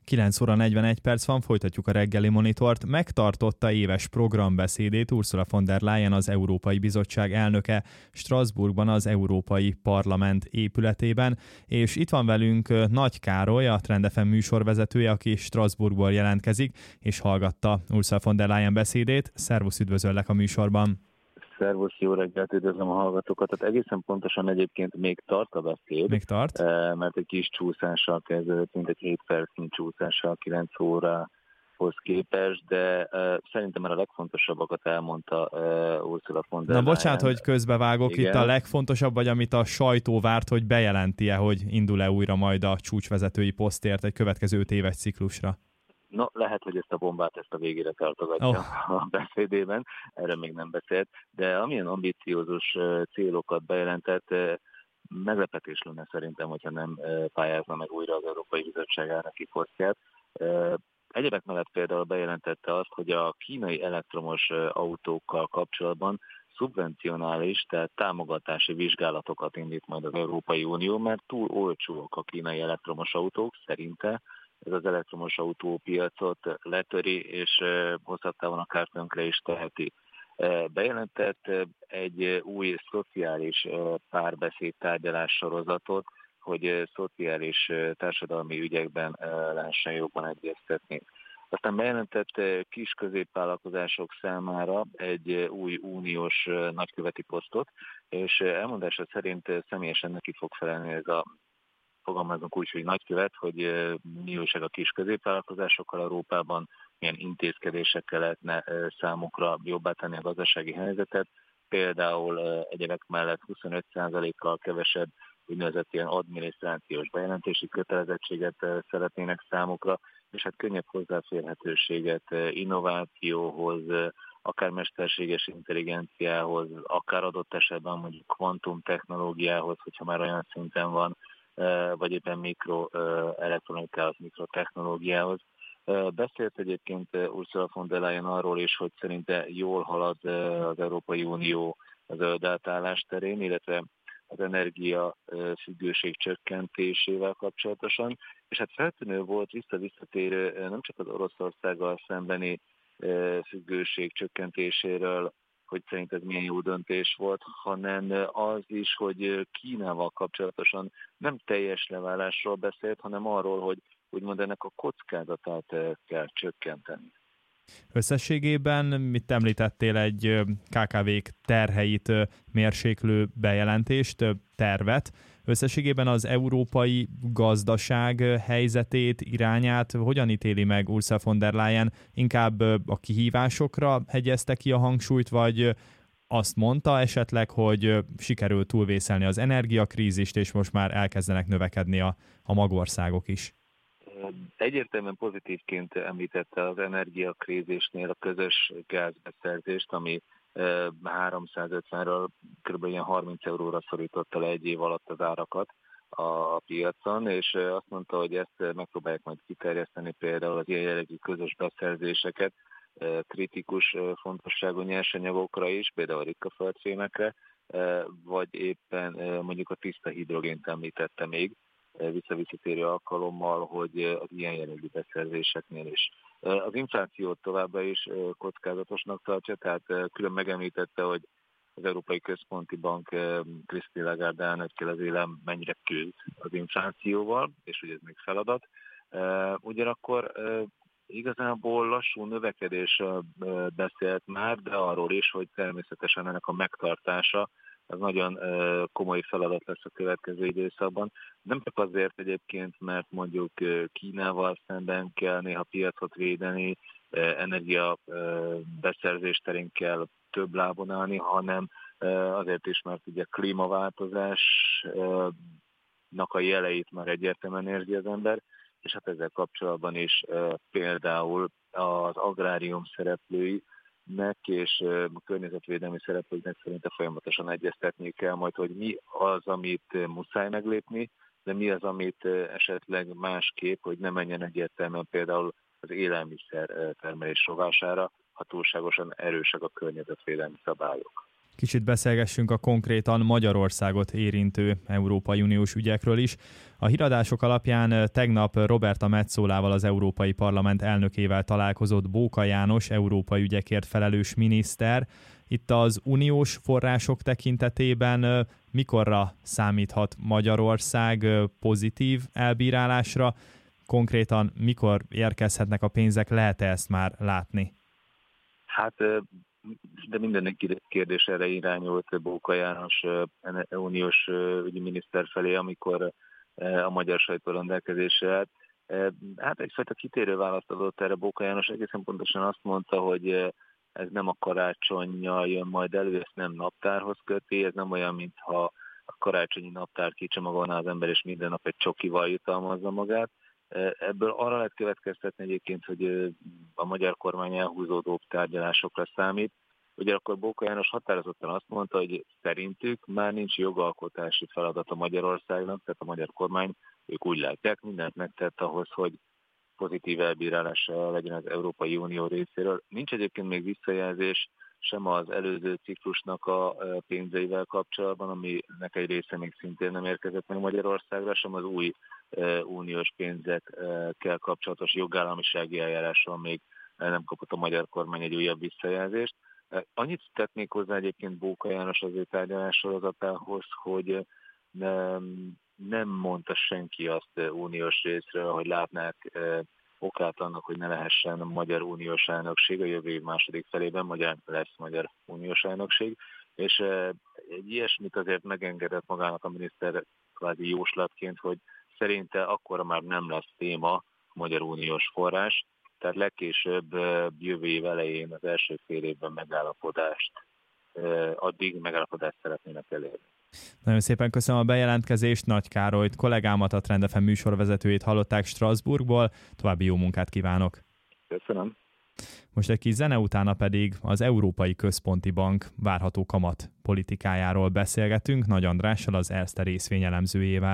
9 óra 41 perc van, folytatjuk a reggeli monitort. Megtartotta éves programbeszédét Ursula von der Leyen, az Európai Bizottság elnöke Strasbourgban, az Európai Parlament épületében, és itt van velünk Nagy Károly, a Trend FM műsorvezetője, aki Strasbourgból jelentkezik, és hallgatta Ursula von der Leyen beszédét. Szervusz, üdvözöllek a műsorban! Szervusz, jó reggelt, üdvözlöm a hallgatókat. Tehát egészen pontosan egyébként még tart a beszéd. Még tart? Mert egy kis csúszással kezdődött, mint egy 7 percnyi csúszással 9 órahoz képest, de szerintem már a legfontosabbakat elmondta Ursula von der Leyen. Na bocsánat, hogy közbevágok. Igen. Itt a legfontosabb, vagy amit a sajtó várt, hogy bejelenti-e, hogy indul-e újra majd a csúcsvezetői posztért egy következő 5 éves ciklusra? No, lehet, hogy ezt a bombát a végére tartogatja a beszédében, erre még nem beszélt, de amilyen ambiciózus célokat bejelentett, meglepetés lenne szerintem, hogyha nem pályázna meg újra az Európai Bizottság elnöki posztját. Egyebek mellett például bejelentette azt, hogy a kínai elektromos autókkal kapcsolatban szubvencionális, tehát támogatási vizsgálatokat indít majd az Európai Unió, mert túl olcsóak a kínai elektromos autók, szerinte ez az elektromos autópiacot letöri, és hosszabb távon akár tönkre is teheti. Bejelentett egy új szociális párbeszéd tárgyalás sorozatot, hogy szociális társadalmi ügyekben lehessen jobban egyeztetni. Aztán bejelentett kis középvállalkozások számára egy új uniós nagyköveti posztot, és elmondása szerint személyesen neki fog felelni ez a, fogalmazunk úgy, hogy nagykövet, hogy mi újság a kis középvállalkozásokkal Európában, milyen intézkedésekkel lehetne számukra jobbá tenni a gazdasági helyzetet. Például egyebek mellett 25%-kal kevesebb úgynevezett ilyen adminisztrációs bejelentési kötelezettséget szeretnének számukra, és hát könnyebb hozzáférhetőséget innovációhoz, akár mesterséges intelligenciához, akár adott esetben mondjuk kvantumtechnológiához, hogyha már olyan szinten van, vagy éppen mikroelektronikához, mikrotechnológiához. Beszélt egyébként Ursula von der Leyen arról is, hogy szerinte jól halad az Európai Unió a zöld átállás terén, illetve az energiafüggőség csökkentésével kapcsolatosan, és hát feltűnő volt visszatérő nem csak az Oroszországgal szembeni függőség csökkentéséről, hogy szerint ez milyen jó döntés volt, hanem az is, hogy Kínával kapcsolatosan nem teljes leválásról beszélt, hanem arról, hogy úgymond ennek a kockázatát kell csökkenteni. Összességében mit említettél, egy KKV-k terheit mérséklő bejelentést, tervet. Összességében az európai gazdaság helyzetét, irányát hogyan ítéli meg Ursula von der Leyen? Inkább a kihívásokra hegyezte ki a hangsúlyt, vagy azt mondta esetleg, hogy sikerült túlvészelni az energiakrízist, és most már elkezdenek növekedni a magországok is? Egyértelműen pozitívként említette az energiakrízisnél a közös gázbeszerzést, ami 350-ről kb. 30 euróra szorította le egy év alatt az árakat a piacon, és azt mondta, hogy ezt megpróbálják majd kiterjeszteni például az ilyen jellegű közös beszerzéseket, kritikus fontosságú nyersanyagokra is, például a ritkaföldfémekre, vagy éppen mondjuk a tiszta hidrogént említette még, visszatérő alkalommal, hogy az ilyen jellegű beszerzéseknél is. Az inflációt továbbá is kockázatosnak tartja, tehát külön megemlítette, hogy az Európai Központi Bank Christine Lagarde elnökkel az élen mennyire küzd az inflációval, és hogy ez még feladat. Ugyanakkor igazából lassú növekedésről beszélt már, de arról is, hogy természetesen ennek a megtartása az nagyon komoly feladat lesz a következő időszakban. Nem csak azért egyébként, mert mondjuk Kínával szemben kell néha piacot védeni, energia beszerzés terén kell több lábon állni, hanem azért is, mert ugye klímaváltozásnak a jeleit már egyértelműen érzi az ember, és hát ezzel kapcsolatban is például az agrárium szereplői és a környezetvédelmi szereplőknek szerintem folyamatosan egyeztetni kell majd, hogy mi az, amit muszáj meglépni, de mi az, amit esetleg másképp, hogy ne menjen egyértelműen például az élelmiszer termelés rovására, ha túlságosan erősek a környezetvédelmi szabályok. Kicsit beszélgessünk a konkrétan Magyarországot érintő Európai Uniós ügyekről is. A híradások alapján tegnap Roberta Metzolával, az Európai Parlament elnökével találkozott Bóka János, európai ügyekért felelős miniszter. Itt az uniós források tekintetében mikorra számíthat Magyarország pozitív elbírálásra? Konkrétan mikor érkezhetnek a pénzek, lehet-e ezt már látni? Hát, de minden kérdés erre irányult Bóka János uniós ügyminiszter felé, amikor a magyar sajtó rendelkezésre állt. Hát egyfajta kitérő választ adott erre Bóka János, egészen pontosan azt mondta, hogy ez nem a karácsonnyal jön majd elő, ezt nem naptárhoz köti, ez nem olyan, mintha a karácsonyi naptár kicsomagolná az ember, és minden nap egy csokival jutalmazza magát. Ebből arra lehet következtetni egyébként, hogy a magyar kormány elhúzódó tárgyalásokra számít. Ugyanakkor Bóka János határozottan azt mondta, hogy szerintük már nincs jogalkotási feladata Magyarországnak, tehát a magyar kormány, ők úgy látják, mindent megtett ahhoz, hogy pozitív elbírálása legyen az Európai Unió részéről. Nincs egyébként még visszajelzés sem az előző ciklusnak a pénzeivel kapcsolatban, aminek egy része még szintén nem érkezett meg Magyarországra, sem az új uniós pénzekkel kapcsolatos jogállamisági eljárással még nem kapott a magyar kormány egy újabb visszajelzést. Annyit tetnék hozzá egyébként Bóka János az ő tárgyalássorozatához, hogy nem mondta senki azt uniós részről, hogy látnák okát annak, hogy ne lehessen magyar uniós elnökség a jövő év második felében, lesz magyar uniós elnökség, és egy ilyesmit azért megengedett magának a miniszter kvázi jóslatként, hogy szerinte akkora már nem lesz téma magyar uniós forrás, tehát legkésőbb jövő év elején, az első fél évben addig megállapodást szeretnének elérni. Nagyon szépen köszönöm a bejelentkezést, Nagy Károlyt, kollégámat, a Trend FM műsorvezetőjét hallották Strasbourgból, további jó munkát kívánok! Köszönöm! Most egy kis zene utána pedig az Európai Központi Bank várható kamat politikájáról beszélgetünk Nagy Andrással, az Erste részvényelemzőjével.